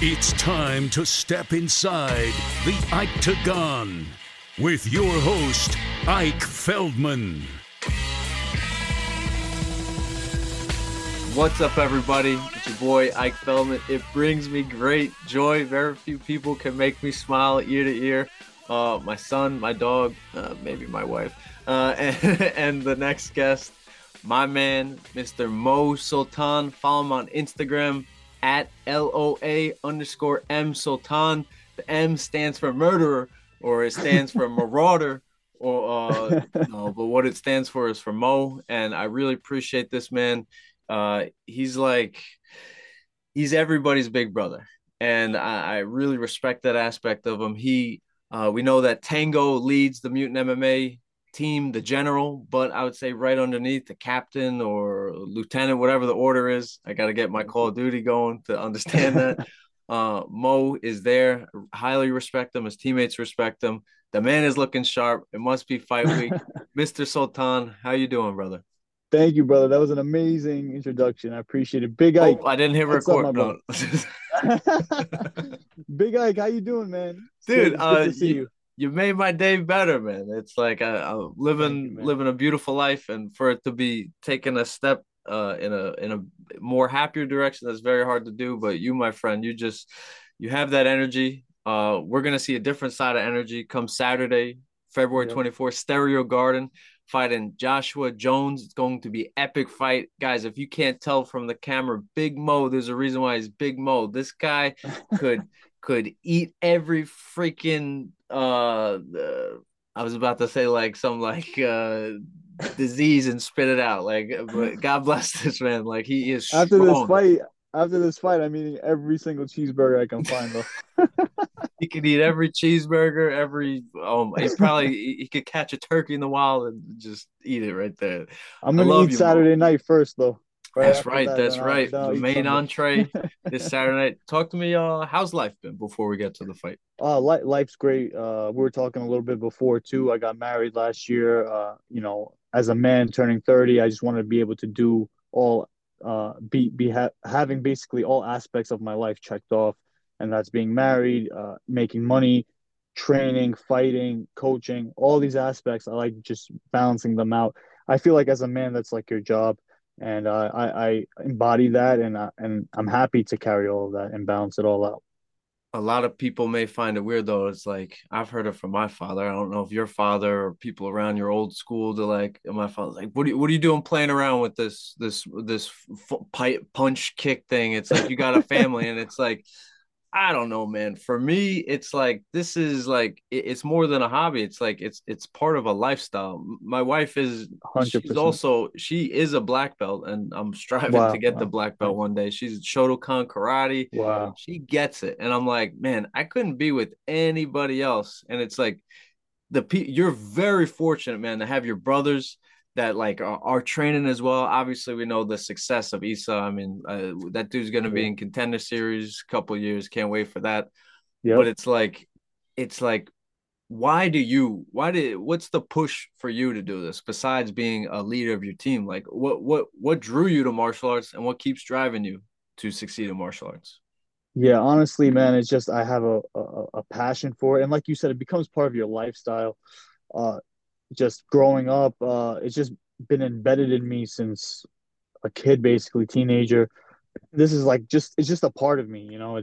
It's time to step inside the Octagon with your host, Ike Feldman. What's up, everybody? It's your boy, Ike Feldman. It brings me great joy. Very few people can make me smile ear to ear. My son, my dog, maybe my wife, and the next guest, my man, Mr. Mo Sultan. Follow him on Instagram at LOA_M Sultan. The M stands for murderer, or it stands for marauder, or no, but what it stands for is for Mo. And I really appreciate this man. He's everybody's big brother, and I really respect that aspect of him. We know that Tango leads the Mutant MMA team, the general, but I would say right underneath the captain or lieutenant, whatever the order is. I got to get my Call of Duty going to understand that. Mo is there. Highly respect him. His teammates respect him. The man is looking sharp. It must be fight week. Mr. Sultan, how you doing, brother? Thank you, brother. That was an amazing introduction. I appreciate it. Big Ike. Oh, I didn't hit What's up, record. my No. Big Ike, how you doing, man? Dude, It's good to see you. You made my day better, man. It's like I'm living man. living a beautiful life, and for it to be taking a step in a more happier direction, that's very hard to do. But you, my friend, you have that energy. We're gonna see a different side of energy come Saturday, February 24th, Stereo Garden, fighting Joshua Jones. It's going to be epic fight. Guys, if you can't tell from the camera, Big Mo, there's a reason why he's Big Mo. This guy could eat every freaking I was about to say like some disease and spit it out. Like, but God bless this man. Like, he is After strong. this fight, I'm eating every single cheeseburger I can find, though. He could eat every cheeseburger, he could catch a turkey in the wild and just eat it right there. I'm I gonna love eat you, Mo. Saturday night first, though. That's After right. that, That's right. then The I'll eat main Sunday. entree this Saturday night. Talk to me. How's life been before we get to the fight? Life's great. We were talking a little bit before too. I got married last year. As a man turning 30, I just wanted to be able to do all, having basically all aspects of my life checked off, and that's being married, making money, training, fighting, coaching, all these aspects. I like just balancing them out. I feel like as a man, that's like your job, and I embody that, and I'm happy to carry all of that and balance it all out. A lot of people may find it weird though. It's like I've heard it from my father. I don't know if your father or people around your old school to like my father's like, what are you doing playing around with this pipe punch kick thing? It's like you got a family, and it's like I don't know, man. For me, it's like this is like it's more than a hobby. It's like it's part of a lifestyle. My wife is she's 100%. also she is a black belt, and I'm striving to Wow, get the wow, black belt one day. She's Shotokan karate. wow. She gets it, and I'm like, man, I couldn't be with anybody else. And it's like you're very fortunate, man, to have your brothers that like are training as well. Obviously, we know the success of Issa. I mean, that dude's going to be Yeah. in Contender Series a couple years. Can't wait for that. But Yep. it's like, what's the push for you to do this besides being a leader of your team? Like, what drew you to martial arts, and what keeps driving you to succeed in martial arts? Yeah, honestly, man, it's just I have a passion for it. And like you said, it becomes part of your lifestyle. Uh, just growing up, it's just been embedded in me since a kid, basically teenager. This is like it's just a part of me,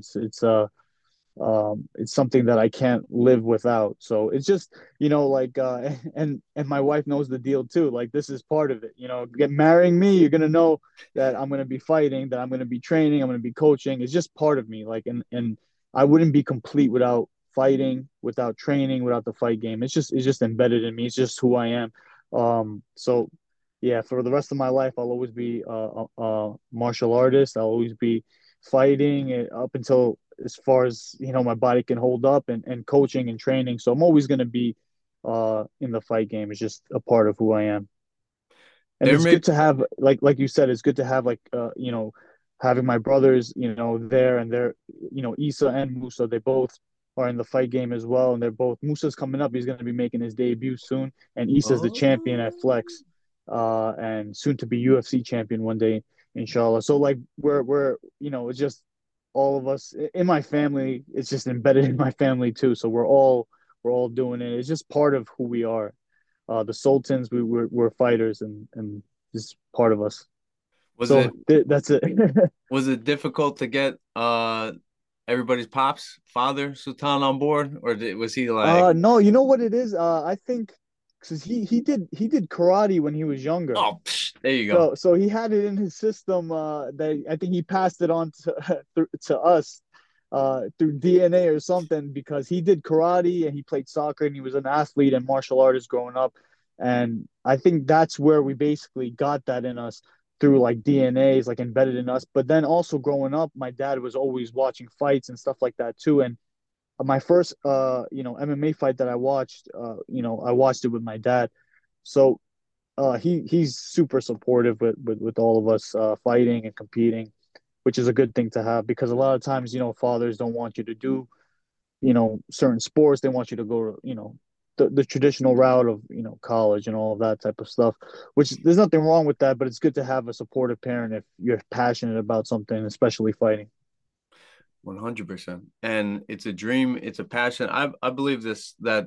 it's something that I can't live without. So it's just, and my wife knows the deal too. Like this is part of it. Get marrying me, you're gonna know that I'm gonna be fighting, that I'm gonna be training, I'm gonna be coaching. It's just part of me. Like and I wouldn't be complete without fighting, without training, without the fight game. It's just embedded in me. It's just who I am. So yeah, for the rest of my life, I'll always be a martial artist. I'll always be fighting up until as far as my body can hold up, and coaching and training. So I'm always going to be in the fight game. It's just a part of who I am. And There it's may good to have, like you said, it's good to have having my brothers there, and they're Issa and Musa, they both are in the fight game as well, and they're both Musa's coming up. He's going to be making his debut soon, and Issa's the champion at oh Flex, and soon to be UFC champion one day, inshallah. So like we're it's just all of us in my family, it's just embedded in my family too. So we're all doing it. It's just part of who we are. The Sultans, we're fighters, and just part of us. Was So it that's it. was it difficult to get everybody's pops father Sultan on board, or was he like, No, you know what it is? I think because he did karate when he was younger. oh, psh, there you go. So he had it in his system. That I think he passed it on to to us through DNA or something because he did karate and he played soccer and he was an athlete and martial artist growing up. And I think that's where we basically got that in us through like DNA is like embedded in us. But then also growing up, my dad was always watching fights and stuff like that too. And my first MMA fight that I watched, I watched it with my dad. So he's super supportive with all of us fighting and competing, which is a good thing to have because a lot of times, fathers don't want you to do, certain sports. They want you to go, the traditional route of, college and all of that type of stuff, which there's nothing wrong with that, but it's good to have a supportive parent if you're passionate about something, especially fighting. 100%. And it's a dream, it's a passion. I believe this that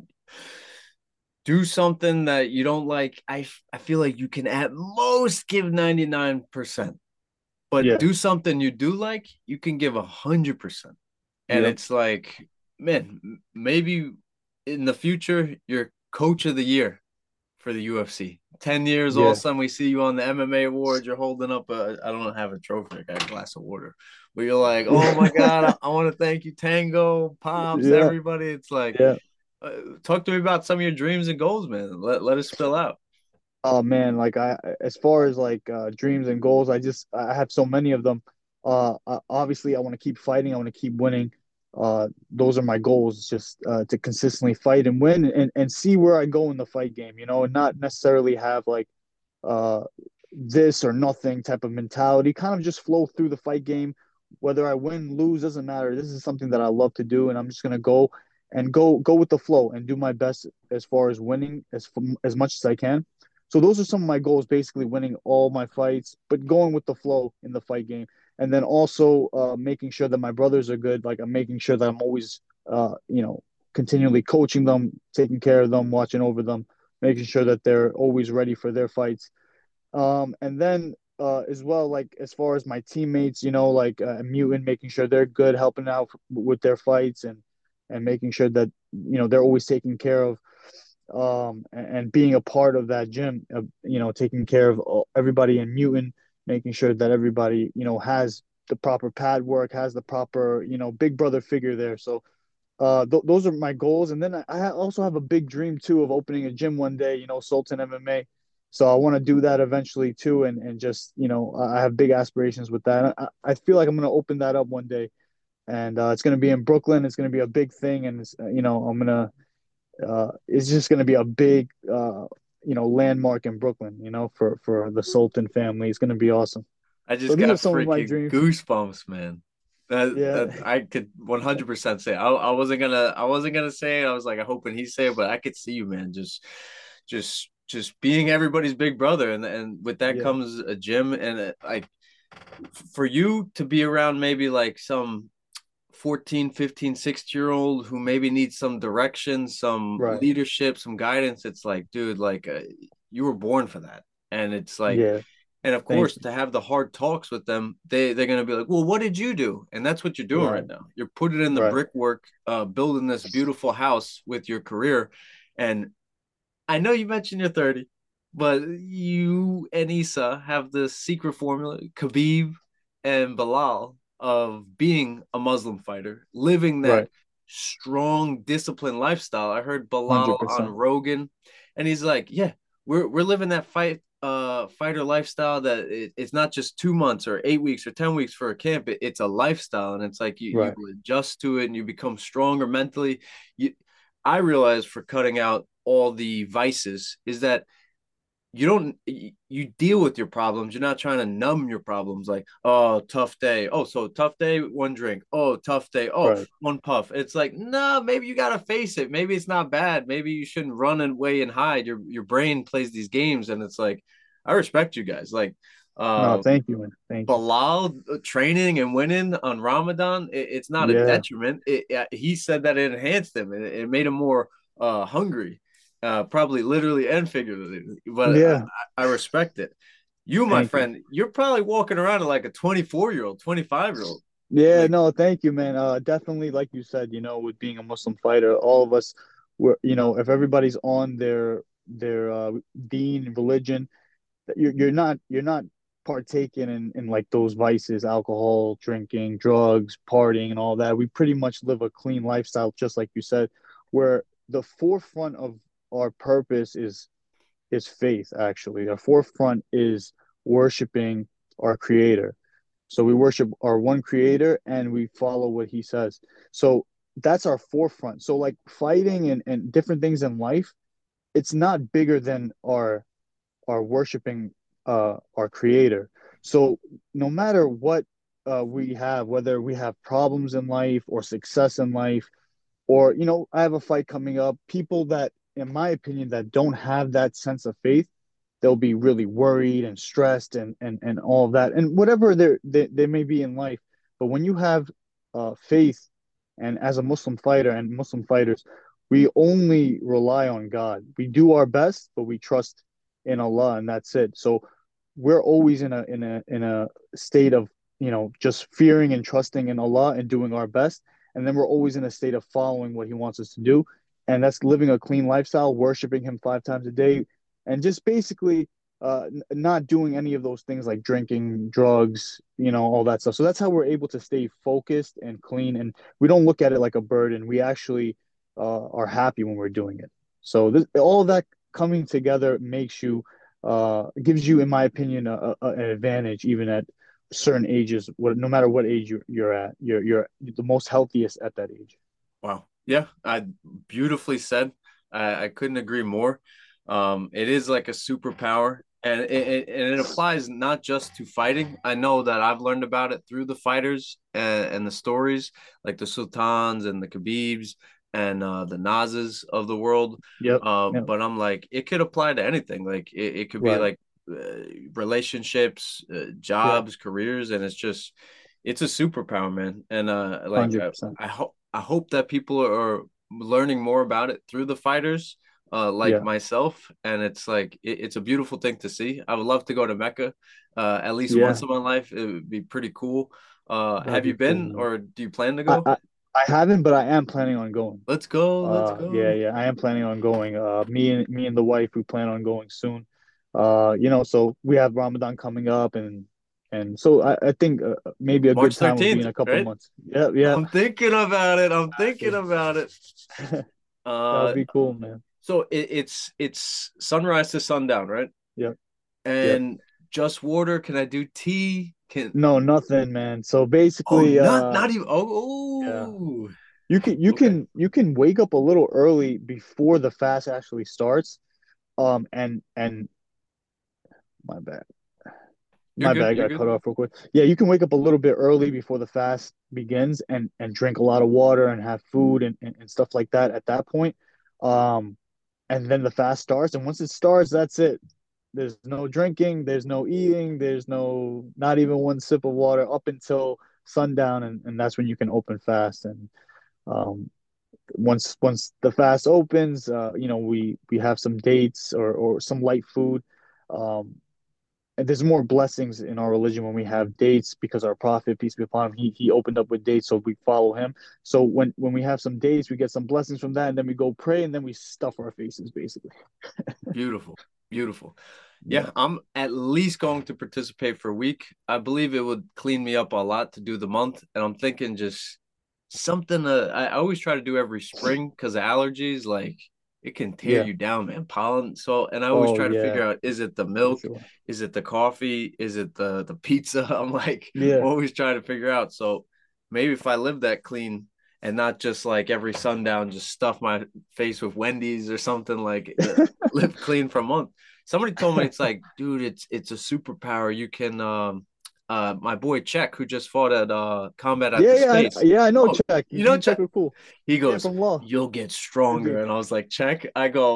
do something that you don't like. I feel like you can at most give 99%, but Yeah. do something you do like, you can give 100%. And Yep. it's like, man, maybe in the future you're coach of the year for the UFC. 10 years, all of a Yeah. sudden we see you on the MMA awards. You're holding up I don't have a trophy, I got a glass of water. Where you're like, oh my God, I want to thank you, Tango, Pops, Yeah. everybody. It's like, Yeah. uh, talk to me about some of your dreams and goals, man. Let us spill out. Oh man, like as far as like dreams and goals, I have so many of them. Obviously, I want to keep fighting. I want to keep winning. Those are my goals, just to consistently fight and win, and see where I go in the fight game. And not necessarily have like uh, this or nothing type of mentality. Kind of just flow through the fight game. Whether I win, lose, doesn't matter. This is something that I love to do, and I'm just gonna go with the flow and do my best as far as winning as much as I can. So those are some of my goals, basically winning all my fights, but going with the flow in the fight game, and then also making sure that my brothers are good. Like I'm making sure that I'm always, continually coaching them, taking care of them, watching over them, making sure that they're always ready for their fights. And then as well, like as far as my teammates, like Mutant, making sure they're good, helping out with their fights and making sure that they're always taken care of, and being a part of that gym, taking care of everybody in Mutant, making sure that everybody has the proper pad work, has the proper big brother figure there. So those are my goals. And then I also have a big dream too of opening a gym one day, Sultan MMA. So I want to do that eventually too. And just, I have big aspirations with that. I feel like I'm going to open that up one day. And it's going to be in Brooklyn. It's going to be a big thing. And, I'm going it's just going to be a big, landmark in Brooklyn, for the Sultan family. It's going to be awesome. I So just these are got some of my freaking dreams. goosebumps, man. That Yeah. I could 100% say. I wasn't gonna say it. I was like, I hoping he say it, but I could see you, man. Just being everybody's big brother, and with that Yeah. comes a gym, and like for you to be around maybe like some 14, 15, 16 year old who maybe needs some direction, some Right. leadership, some guidance. It's like, dude, like you were born for that, and it's like, Yeah. and of Thank course, you. to have the hard talks with them, they're gonna be like, "Well, what did you do?" And that's what you're doing right Right. now. You're putting in the Right. brickwork, building this beautiful house with your career. And I know you mentioned you're 30, but you and Issa have the secret formula, Khabib and Bilal, of being a Muslim fighter, living that Right. strong, disciplined lifestyle. I heard Bilal on 100%. Rogan, and he's like, "Yeah, we're living that fighter lifestyle that it's not just 2 months or 8 weeks or 10 weeks for a camp. It's a lifestyle, and it's like you Right. adjust to it and you become stronger mentally." You, I realized for cutting out all the vices is that you don't you deal with your problems. You're not trying to numb your problems like, oh, tough day. Oh, so tough day, one drink. Oh, tough day. Oh, Right. one puff. It's like, no, maybe you gotta face it. Maybe it's not bad. Maybe you shouldn't run away and hide. Your brain plays these games, and it's like, I respect you guys. Like No, thank you, man. Thank you. Bilal training and winning on Ramadan, it's not a Yeah, detriment. He said that it enhanced him. It made him more hungry, probably literally and figuratively. But yeah. I respect it. You, my Thank you. friend, you're probably walking around like a 24-year-old, 25-year-old. Yeah, Like, no, thank you, man. Definitely, like you said, with being a Muslim fighter, all of us were, if everybody's on their deen, religion, that you're not partaking in like those vices, alcohol, drinking, drugs, partying, and all that. We pretty much live a clean lifestyle, just like you said, where the forefront of our purpose is faith, actually. Our forefront is worshiping our creator. So we worship our one creator and we follow what he says. So that's our forefront. So like fighting and different things in life, it's not bigger than our worshiping our creator. So no matter what we have, whether we have problems in life or success in life, or I have a fight coming up, people that, in my opinion, that don't have that sense of faith, they'll be really worried and stressed and all of that, and whatever they may be in life. But when you have faith, and as a Muslim fighter and Muslim fighters, we only rely on God. We do our best, but we trust in Allah, and that's it. So we're always in a state of just fearing and trusting in Allah and doing our best, and then we're always in a state of following what He wants us to do, and that's living a clean lifestyle, worshiping Him 5 times a day, and just basically not doing any of those things like drinking, drugs, all that stuff. So that's how we're able to stay focused and clean, and we don't look at it like a burden. We actually are happy when we're doing it. So all of that coming together makes you, gives you, in my opinion, an advantage even at certain ages. No matter what age you're at, you're the most healthiest at that age. wow. Yeah, I beautifully said. I couldn't agree more. It is like a superpower, and it applies not just to fighting. I know that I've learned about it through the fighters and the stories, like the Sultans and the Khabibs and the Nazes of the world. Yep. Yep. But I'm like, it could apply to anything. Like it could be Right. like relationships, Yeah. jobs, careers, and it's a superpower, man. And like 100%. I hope that people are learning more about it through the fighters, like Yeah. myself, and it's like it's a beautiful thing to see. I would love to go to Mecca, at least Yeah. once in my life. It would be pretty cool. That'd Have be you cool, been, man. or do you plan to I, go? I I haven't, but I am planning on going. Let's go, let's Yeah, go. yeah, I am planning on going. Me and the wife, we plan on going soon. So we have Ramadan coming up, and so I think maybe a good March time would be 13th, in a couple right? months. Yeah, yeah, I'm thinking about it. I'm thinking exactly. about it. That'd Uh, be cool, man. so it's sunrise to sundown, right? Yep, yep. And just water. Can I do tea? Can No, nothing, man. So Oh, basically, not even. yeah, Oh, you can you okay. can you can wake up a little early before the fast actually starts. And my bad. You're My good. bad, I You're got good. cut off real quick. Yeah, you can wake up a little bit early before the fast begins and drink a lot of water and have food and stuff like that at that point. Um, and then the fast starts. And once it starts, that's it. There's no drinking, there's no eating, there's not even one sip of water up until sundown, and that's when you can open fast. And um, once the fast opens, we have some dates or some light food. Um, and there's more blessings in our religion when we have dates, because our prophet, peace be upon him, he opened up with dates, so we follow him. So when we have some dates, we get some blessings from that, and then we go pray, and then we stuff our faces, basically. Beautiful. Beautiful. Yeah. Yeah, I'm at least going to participate for a week. I believe it would clean me up a lot to do the month. And I'm thinking just something I always try to do every spring because of allergies. Like it can tear Yeah. you down, man. Pollen. So, and I always Oh try to yeah, figure out, is it the for milk? sure. Is it the coffee? Is it the pizza? I'm like Yeah. always trying to figure out. So maybe if I live that clean and not just like every sundown, just stuff my face with Wendy's or something, like live clean for a month. Somebody told me it's like, dude, it's a superpower. You can my boy Czech, who just fought at Combat at Yeah, the yeah, Space. yeah. I know Oh, Czech. you Me know and Czech Czech? are cool. He Yeah, goes, from Law. you'll get Good stronger. dude. And I was like, Czech? I go,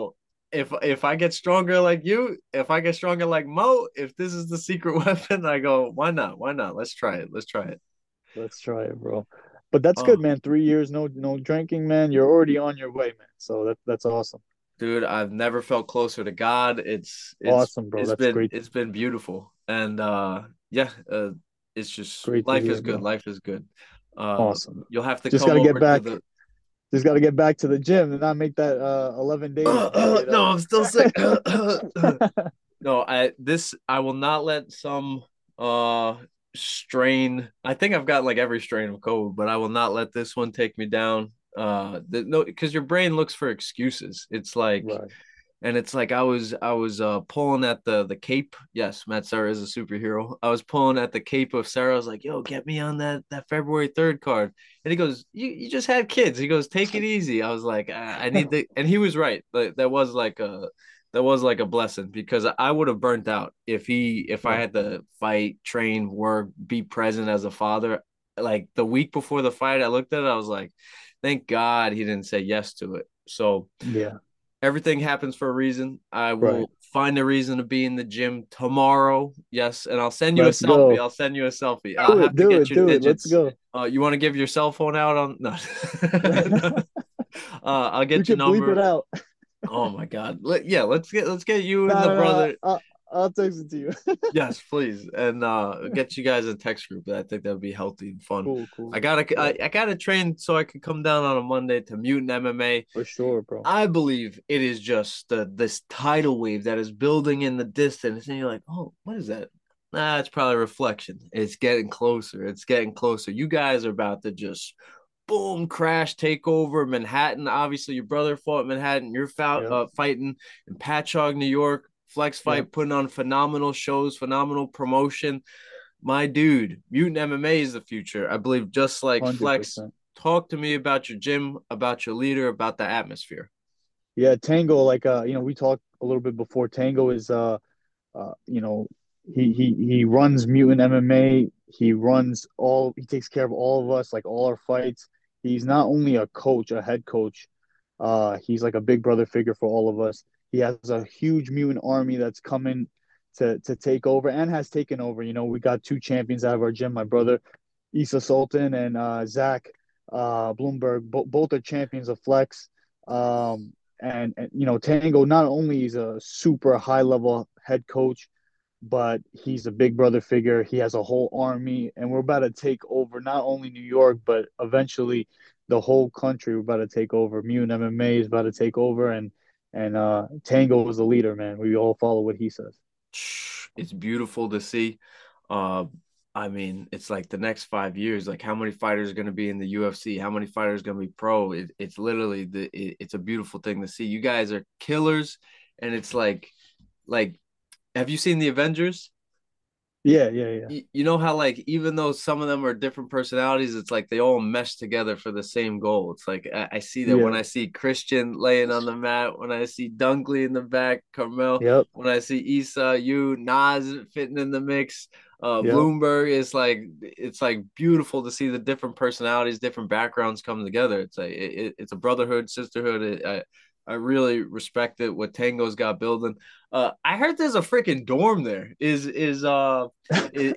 if I get stronger like you, if I get stronger like Mo, if this is the secret weapon, I go, why not? Why not? Let's try it. Let's try it. Let's try it, bro. But that's Oh, good, man. 3 years, no drinking, man. You're already on your way, man. So that's awesome. dude, I've never felt closer to God. Awesome, bro. That's great. It's been beautiful. And yeah, it's just Great to life is hear, good. bro. Life is good. Awesome. You'll have to Just come gotta get over to back. the Just gotta get back to the gym and not make that 11 days get no, I'm still sick. uh No, I will not let some uh strain. I think I've got like every strain of COVID, but I will not let this one take me down. No, because your brain looks for excuses. It's like, right. and it's like I was pulling at the cape. Yes, Matt Serra is a superhero. I was pulling at the cape of Sarah. I was like, "Yo, get me on that February 3rd card." And he goes, "You just had kids." He goes, "Take it easy." I was like, "I need the," and he was right. Like, that was like a blessing because I would have burnt out if I Right. had to fight, train, work, be present as a father. Like the week before the fight, I looked at it. I was like, "Thank God he didn't say yes to it." So Yeah. everything happens for a reason. I Right. will find a reason to be in the gym tomorrow. Yes, and I'll send you a Let's selfie. go. I'll send you a selfie. I'll have to Do get it. your Do it. Let's digits. go. You want to give your cell phone out on no. I'll We get your can bleep it number. out. Oh my God. Yeah, let's get you and No, the no, no. brother. I'll text it to you. Yes, please, and get you guys a text group. I think that would be healthy and fun. Cool, cool. Yeah, I gotta train so I can come down on a Monday to Mutant MMA. for sure, bro. I believe it is just this tidal wave that is building in the distance, and you're like, oh, what is that? Nah, it's probably reflection. It's getting closer. It's getting closer. You guys are about to just boom, crash, take over Manhattan. Obviously, your brother fought Manhattan. You're Yep. fighting in Patchogue, New York. Flex Yep. Fight putting on phenomenal shows, phenomenal promotion. My dude, Mutant MMA is the future. I believe just like Flex. 100%. Talk to me about your gym, about your leader, about the atmosphere. Yeah, Tango, like we talked a little bit before. Tango is you know, he runs Mutant MMA. He takes care of all of us, like all our fights. He's not only a coach, a head coach, he's like a big brother figure for all of us. He has a huge mutant army that's coming to take over and has taken over. You know, we got two champions out of our gym, my brother Issa Sultan and Zach Bloomberg. Both are champions of Flex. And you know, Tango not only is a super high level head coach, but he's a big brother figure. He has a whole army, and we're about to take over not only New York, but eventually the whole country. We're about to take over. Mutant MMA is about to take over, and Tango is the leader, man. We all follow what he says. It's beautiful to see. Uh, I mean, it's like the next 5 years, like how many fighters are going to be in the UFC, how many fighters are going to be pro. It's literally it's a beautiful thing to see. You guys are killers, and it's like, have you seen the Avengers? Yeah, yeah, yeah, You know how like even though some of them are different personalities, it's like they all mesh together for the same goal. It's like I see that when yeah. I see Christian laying on the mat, when I see Dunkley in the back, Carmel, Yep, when I see Issa, you, Nas fitting in the mix. yep. Bloomberg is like it's like beautiful to see the different personalities, different backgrounds come together. It's like it's a brotherhood, sisterhood. I really respect it what Tango's got building. I heard there's a freaking dorm there. Is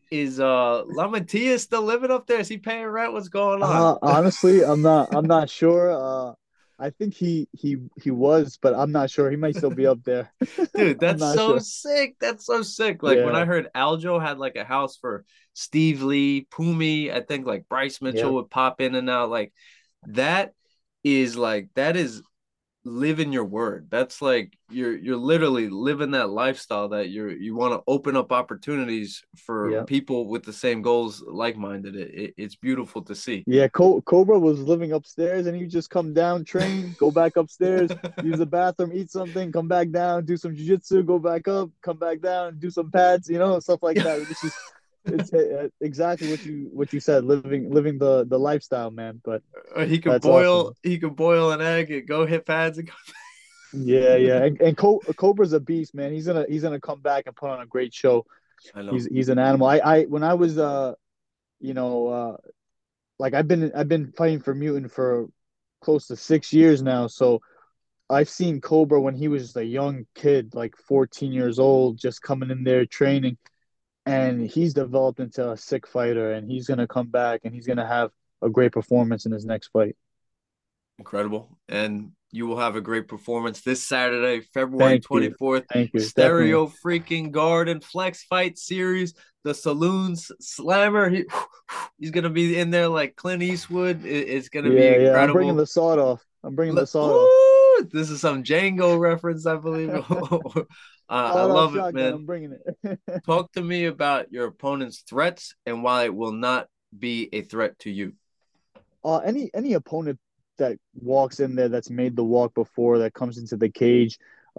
Lamatia still living up there? Is he paying rent? What's going on? Honestly, I'm not sure. I think he was, but I'm not sure. He might still be up there. Dude, I'm that's not so sure. sick. That's so sick. Like when I Yeah. heard Aljo had like a house for Steve Lee, Pumi, I think like Bryce Mitchell Yep. would pop in and out. That that is living your word. That's like you're literally living that lifestyle that you want to open up opportunities for Yep. people with the same goals, like minded. It's beautiful to see. Yeah. Cobra was living upstairs, and he would just come down, train, go back upstairs, use the bathroom, eat something, come back down, do some jujitsu, go back up, come back down, do some pads, stuff like that. It's exactly what you said, living the lifestyle, man. But that's awesome. He could boil an egg and go hit pads and go. Yeah, yeah, and Cobra's a beast, man. He's gonna come back and put on a great show. I know. He's an animal. I when I was you know like I've been fighting for Mutant for close to 6 years now. So I've seen Cobra when he was just a young kid, like 14 years old, just coming in there training, and he's developed into a sick fighter, and he's gonna come back and he's gonna have a great performance in his next fight. Incredible. And you will have a great performance this Saturday, February Thank you. 24th. Thank you. Definitely. Stereo freaking Garden Flex Fight Series. The Saloons Slammer. He's going to be in there like Clint Eastwood. It's going to be Yeah, yeah. I'm bringing incredible. the sawed off. I'm bringing the sawed off. Ooh, this is some Django reference, I believe. I Sawed off love it, shotgun. man. I'm bringing it. Talk to me about your opponent's threats and why it will not be a threat to you. Any opponent that walks in there that's made the walk before that comes into the cage,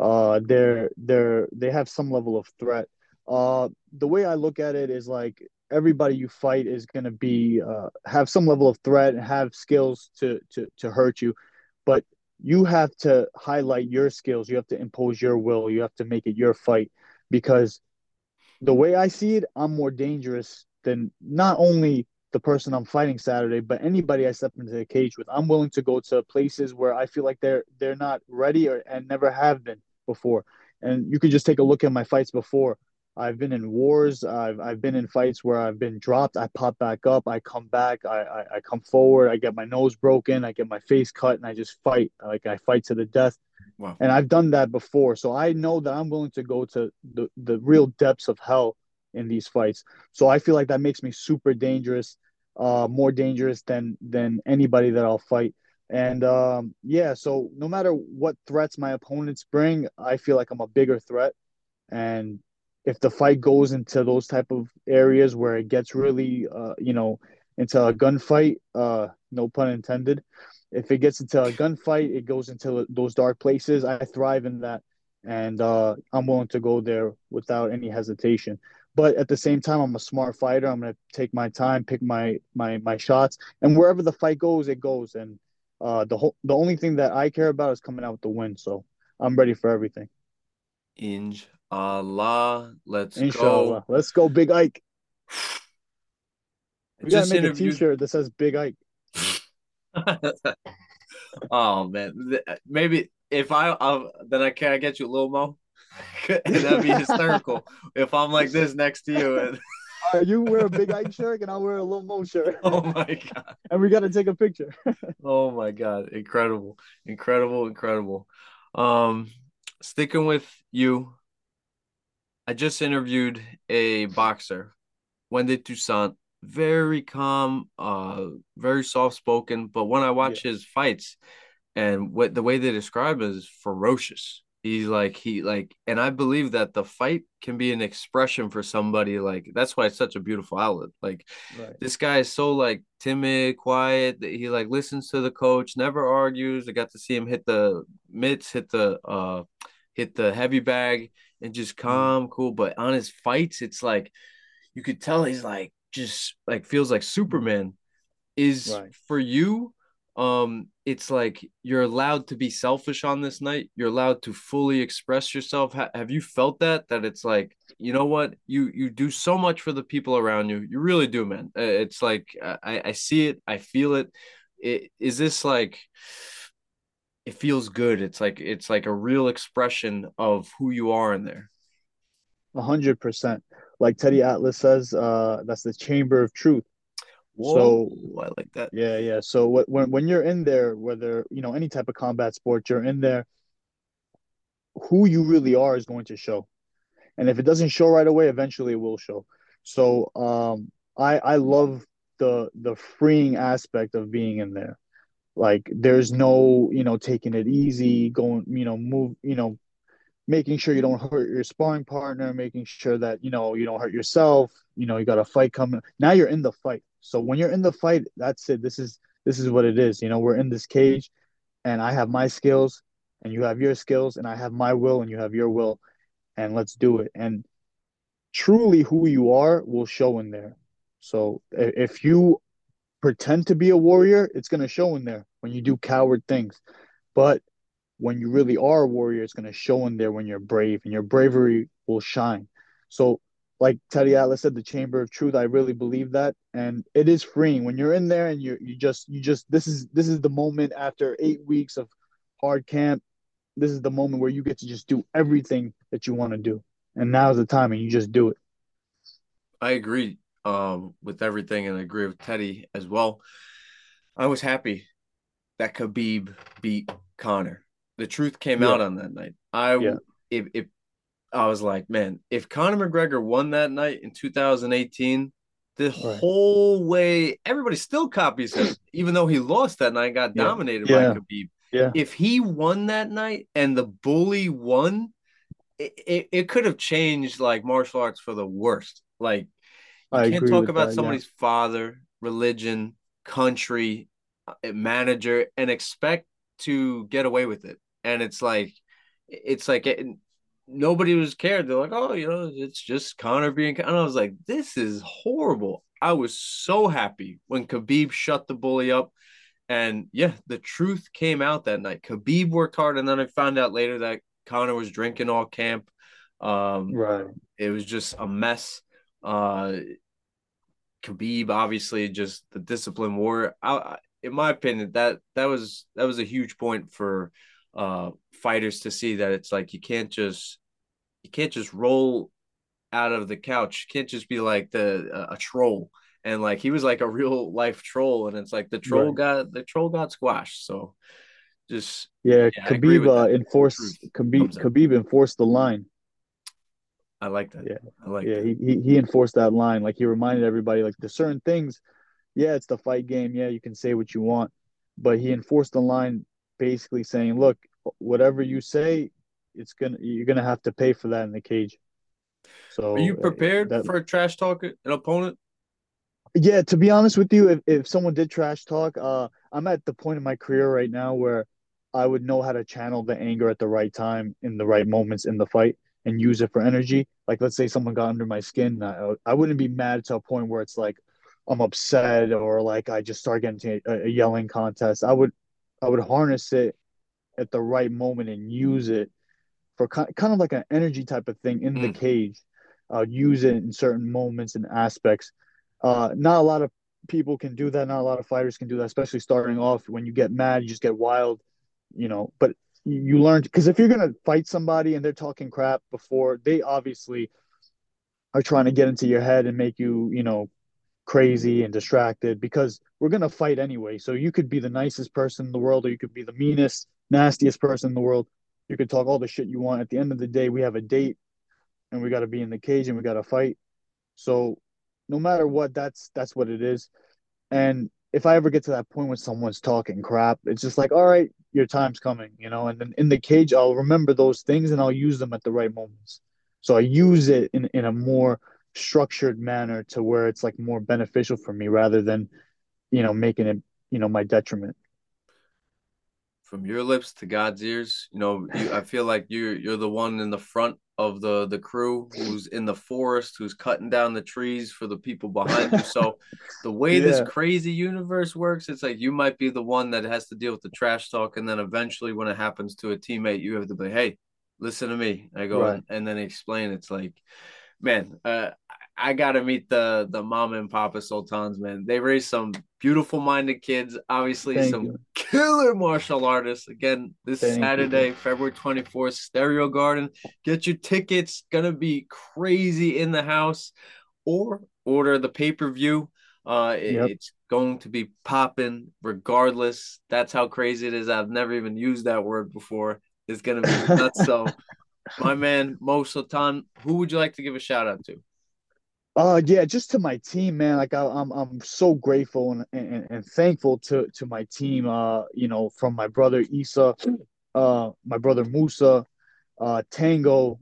they have some level of threat. The way I look at it is like everybody you fight is gonna be have some level of threat and have skills to hurt you, but you have to highlight your skills. You have to impose your will. You have to make it your fight because the way I see it, I'm more dangerous than not only the person I'm fighting Saturday, but anybody I step into the cage with. I'm willing to go to places where I feel like they're not ready or and never have been before. And you could just take a look at my fights before. I've been in wars. I've been in fights where I've been dropped. I pop back up. I come back. I come forward. I get my nose broken. I get my face cut, and I just fight. Like I fight to the death. Wow. And I've done that before. So I know that I'm willing to go to the real depths of hell in these fights. So I feel like that makes me super dangerous, more dangerous than anybody that I'll fight. And yeah, so no matter what threats my opponents bring, I feel like I'm a bigger threat. And if the fight goes into those type of areas where it gets really, into a gunfight, no pun intended, if it gets into a gunfight, it goes into those dark places. I thrive in that, and I'm willing to go there without any hesitation. But at the same time, I'm a smart fighter. I'm gonna take my time, pick my shots, and wherever the fight goes, it goes. And the only thing that I care about is coming out with the win. So I'm ready for everything. Inshallah. Let's go. Inshallah. Let's go, Big Ike. I We gotta just make a interviewed. T-shirt that says Big Ike. Oh man, maybe if then I can I get you a little mo. That'd be hysterical if I'm like this next to you. And You wear a Big Ike shirt, and I'll wear a Lil Mo shirt, oh my god, and we gotta take a picture. oh my god, incredible, incredible, incredible. Um, Sticking with you, I just interviewed a boxer, Wendy Toussaint. Very calm, very soft spoken. But when I watch his Yes. fights, and what the way they describe it is ferocious. And I believe that the fight can be an expression for somebody. Like that's why it's such a beautiful outlet. Like Right. this guy is so like timid, quiet. He like listens to the coach, never argues. I got to see him hit the mitts, hit the heavy bag, and just Mm. calm, cool. But on his fights, it's like you could tell he's like just like feels like Superman. Is Right. for you, it's like you're allowed to be selfish on this night. You're allowed to fully express yourself. Have you felt that it's like, you know what, you do so much for the people around you. You really do, man. It's like I see it, I feel it. Is this like it feels good? It's like a real expression of who you are in there. 100%. Like Teddy Atlas says, that's the chamber of truth. Whoa, So I like that. yeah, yeah. So when you're in there, whether any type of combat sport, you're in there, who you really are is going to show. And if it doesn't show right away, eventually it will show. So I love the freeing aspect of being in there. Like there's no, taking it easy, going, move, making sure you don't hurt your sparring partner, making sure that, you don't hurt yourself. You got a fight coming. Now you're in the fight. So when you're in the fight, that's it. This is what it is. We're in this cage and I have my skills and you have your skills and I have my will and you have your will and let's do it. And truly who you are will show in there. So if you pretend to be a warrior, it's going to show in there when you do coward things. But when you really are a warrior, it's going to show in there when you're brave and your bravery will shine. So, like Teddy Atlas said, the chamber of truth, I really believe that. And it is freeing when you're in there and you just, this is the moment after 8 weeks of hard camp. this is the moment where you get to just do everything that you want to do. And now's the time and you just do it. I agree with everything, and I agree with Teddy as well. I was happy that Khabib beat Connor. The truth came Yeah. out on that night. Yeah. If I was like, man, if Conor McGregor won that night in 2018, the Right. whole way everybody still copies him, even though he lost that night and got Yeah. dominated by Yeah. Khabib. Yeah. If he won that night and the bully won, it could have changed like martial arts for the worst. Like you I can't agree talk with about that. Yeah. somebody's father, religion, country, manager, and expect to get away with it. And it's like nobody was cared. They're like, oh, it's just Connor being. And I was like, this is horrible. I was so happy when Khabib shut the bully up. And yeah, the truth came out that night. Khabib worked hard, and then I found out later that Connor was drinking all camp. Um, Right. it was just a mess. Uh, Khabib, obviously, just the discipline warrior. In my opinion, that was a huge point for fighters to see that it's like you can't just roll out of the couch. You can't just be like a troll. And like he was like a real life troll, and it's like Right. the troll got squashed. So just Yeah. yeah, I agree with that. Truth comes out. Khabib enforced the line. I like that. Yeah. I like Yeah. that. He enforced that line. Like he reminded everybody, like there's certain things. Yeah, it's the fight game. Yeah, you can say what you want, but he enforced the line, basically saying, "Look, whatever you say, you're gonna have to pay for that in the cage." Are you So prepared that for a trash talk an opponent? yeah, to be honest with you, if someone did trash talk, I'm at the point in my career right now where I would know how to channel the anger at the right time in the right moments in the fight and use it for energy. Like let's say someone got under my skin, I wouldn't be mad to a point where it's like I'm upset or like I just start getting to a yelling contest. I would harness it at the right moment and use it for kind of like an energy type of thing in the Mm, cage. Use it in certain moments and aspects. Not a lot of people can do that. Not a lot of fighters can do that, especially starting off. When you get mad, you just get wild, But you learn because if you're gonna fight somebody and they're talking crap before, they obviously are trying to get into your head and make you, crazy and distracted because we're gonna fight anyway. So you could be the nicest person in the world, or you could be the meanest, nastiest person in the world. You could talk all the shit you want. At the end of the day, we have a date and we got to be in the cage and we got to fight. So no matter what, that's what it is. And if I ever get to that point when someone's talking crap, it's just like, all right, your time's coming. And then in the cage, I'll remember those things and I'll use them at the right moments. So I use it in a more structured manner to where it's like more beneficial for me rather than, making it, my detriment. from your lips to God's ears, I feel like you're the one in the front of the crew who's in the forest, who's cutting down the trees for the people behind you. So the way this Yeah, crazy universe works, it's like you might be the one that has to deal with the trash talk, and then eventually when it happens to a teammate, you have to be, hey, listen to me. I go right. and then explain. It's like, man, I gotta meet the mama and papa sultans, man. They raise some beautiful minded kids, obviously Thank some you. killer martial artists. Again, this Thank you, Saturday, bro. February 24th, Stereo Garden. Get your tickets, gonna be crazy in the house, or order the pay-per-view. Yep. It's going to be popping regardless. That's how crazy it is. I've never even used that word before. It's gonna be nuts. So my man Mo Sultan, who would you like to give a shout out to? Yeah, just to my team, man. Like I'm so grateful and thankful to my team. From my brother Isa, my brother Musa, Tango,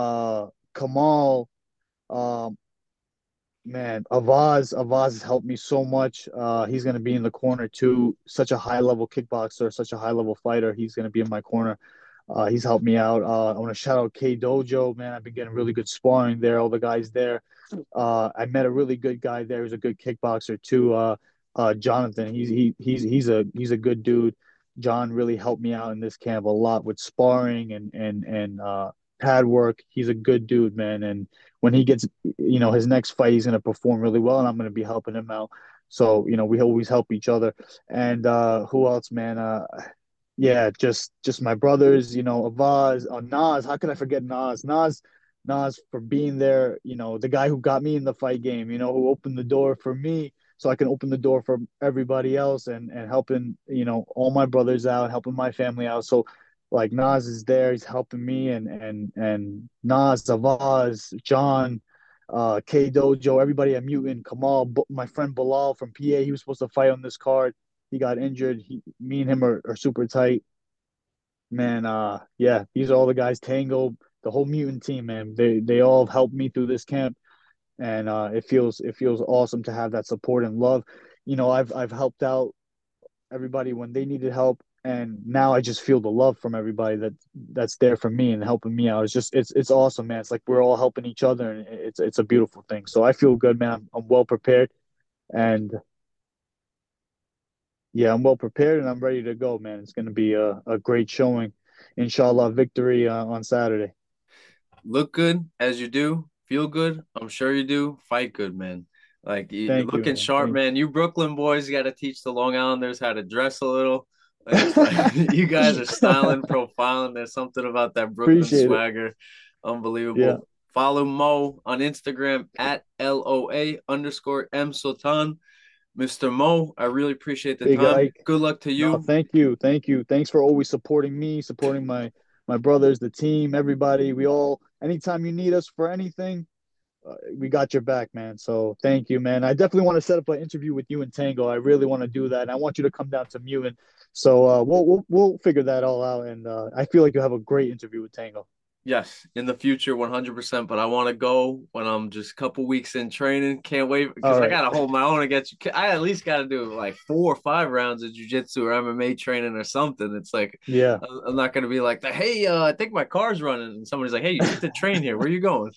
Kamal, um, man, Avaz has helped me so much. He's gonna be in the corner too. Such a high level kickboxer, such a high level fighter. He's gonna be in my corner. He's helped me out. I want to shout out K Dojo, man. I've been getting really good sparring there. All the guys there. I met a really good guy there. He's a good kickboxer too. Jonathan. He's a good dude. John really helped me out in this camp a lot with sparring and pad work. He's a good dude, man. And when he gets, his next fight, he's gonna perform really well, and I'm gonna be helping him out. So we always help each other. And who else, man? yeah, just my brothers, Avaz, Nas. How could I forget Nas? Nas for being there. The guy who got me in the fight game. Who opened the door for me, so I can open the door for everybody else, and helping all my brothers out, helping my family out. So like Nas is there, he's helping me, and Nas, Avaz, John, K Dojo, everybody at Mutant, Kamal, my friend Bilal from PA. He was supposed to fight on this card. He got injured. Me and him are super tight, man. Yeah, these are all the guys. Tango, the whole Mutant team, man. They all have helped me through this camp, and it feels awesome to have that support and love. I've helped out everybody when they needed help, and now I just feel the love from everybody that's there for me and helping me out. It's awesome, man. It's like we're all helping each other, and it's a beautiful thing. So I feel good, man. I'm well prepared, and yeah, I'm well prepared and I'm ready to go, man. It's going to be a great showing. Inshallah, victory on Saturday. Look good as you do. Feel good. I'm sure you do. Fight good, man. Like you're Thank you, looking man. sharp, man. You Brooklyn boys got to teach the Long Islanders how to dress a little. It's like, you guys are styling, profiling. There's something about that Brooklyn Appreciate it. swagger. Unbelievable. Yeah. Follow Mo on Instagram at LOA_M Sultan. Mr. Mo, I really appreciate the Big time. Ike. Good luck to you. No, thank you. Thank you. Thanks for always supporting me, supporting my brothers, the team, everybody. Anytime you need us for anything, we got your back, man. So thank you, man. I definitely want to set up an interview with you and Tango. I really want to do that. And I want you to come down to Mutant. So we'll figure that all out. And I feel like you'll have a great interview with Tango. Yes, in the future, 100%. But I want to go when I'm just a couple weeks in training. Can't wait because I got to hold my own against you. I at least got to do like 4 or 5 rounds of jiu-jitsu or MMA training or something. It's like, yeah, I'm not going to be like, hey, I think my car's running. And somebody's like, hey, you get to train here. Where are you going?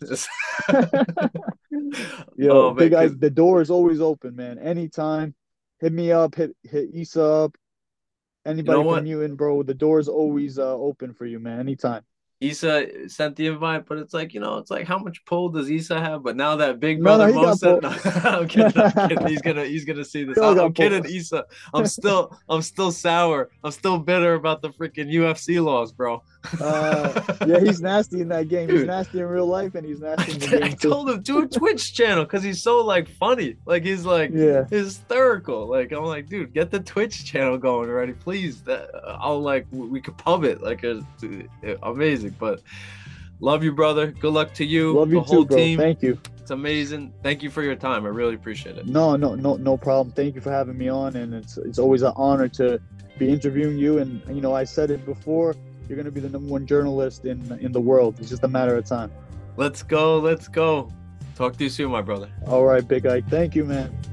Yo, big guys, the door is always open, man. Anytime. Hit me up, hit Issa up. Anybody from Mutant, bro. The door is always open for you, man. Anytime. Issa sent the invite, but it's like, it's like how much pull does Issa have? But now that Big Brother Mo said, I'm kidding. He's gonna see this. I'm kidding, Issa. I'm still sour. I'm still bitter about the freaking UFC laws, bro. Yeah, he's nasty in that game. He's nasty in real life, and he's nasty in the game. I told him do a Twitch channel because he's so like funny. Like he's like hysterical. Like I'm like, dude, get the Twitch channel going already, please. We could pub it. Like amazing. But love you, brother. Good luck to you. Love you the whole too, bro. team. Thank you. It's amazing. Thank you for your time. I really appreciate it. No problem. Thank you for having me on, and it's always an honor to be interviewing you. And I said it before. You're going to be the #1 journalist in the world. It's just a matter of time. Let's go. Talk to you soon, my brother. All right, Big Ike. Thank you, man.